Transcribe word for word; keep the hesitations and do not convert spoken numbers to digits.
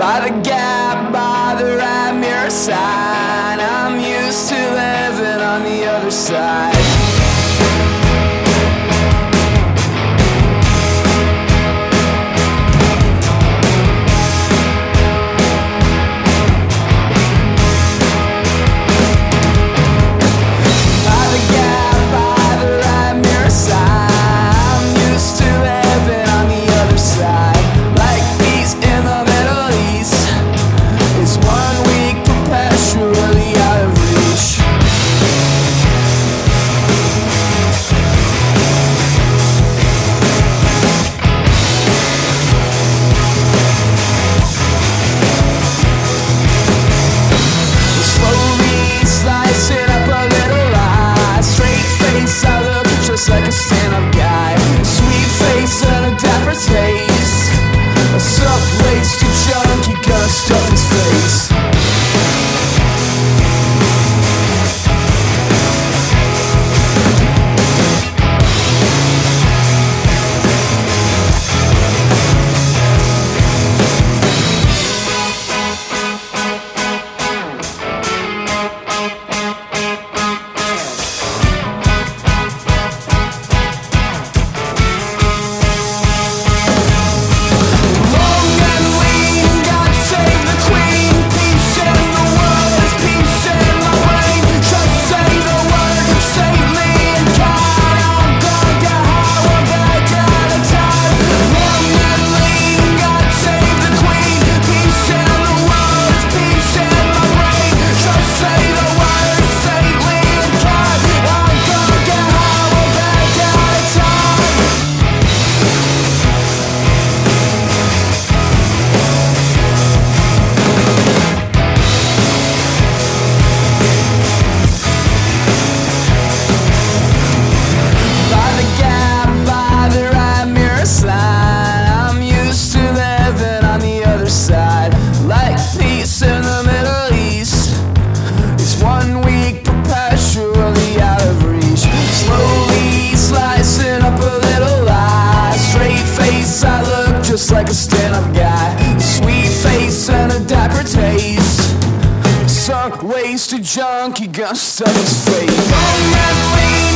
By the gap, by the right mirror sign, I'm used to living on the other side. Like a stand-up guy, sweet face and a dapper taste. A suck waste to junk, he gonna stuff his face. Just like a stand-up guy, sweet face and a dapper taste. Sunk waste to junk, he gonna stuff his face. Long and lean.